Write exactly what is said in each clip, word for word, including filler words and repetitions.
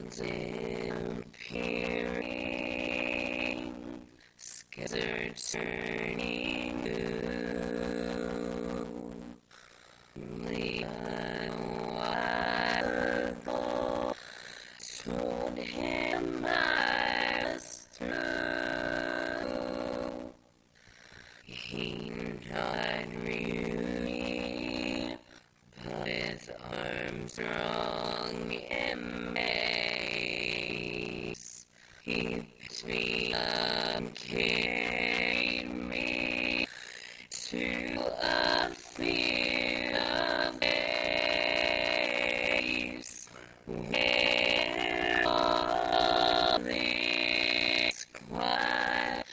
disappearing, scattered turning blue. Only a while ago told him I was through. He not really, but with arms wrong embrace, he picked me up, carried me to a field of grace, where all is quiet.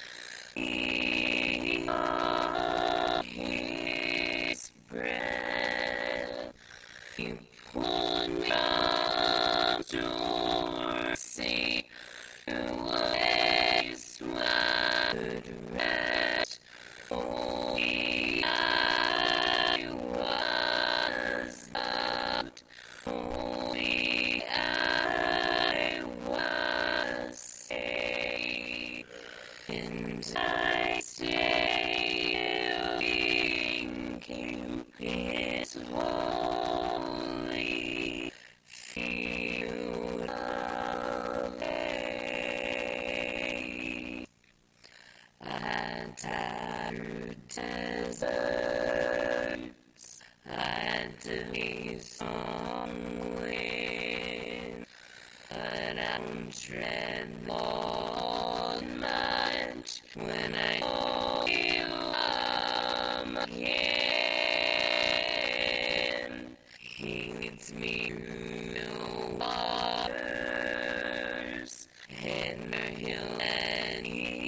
On his breath, he pulled me from shore, sea, to a place where I could rest. Only I was loved, only I was saved, and I stayed in His holy field of faith. I tired deserts, I days on wind, but I'm tread on much when I know you am again. He leads me through the waters, and the hill and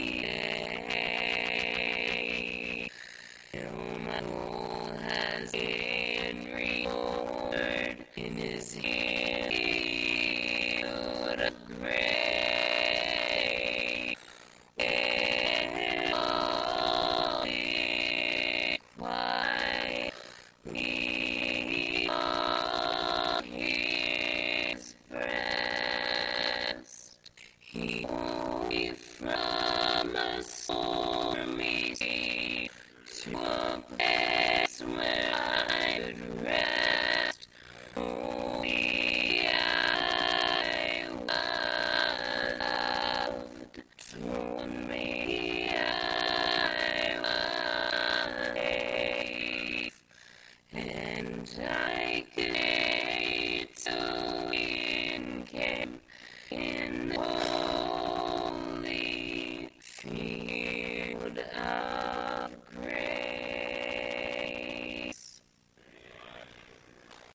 he till my soul has been restored in his field of grace, where all is quietly on his breast. He pulled me from a stormy sea to a place where I could rest. Only I was loved, told me I was safe, and I could wait till wind came in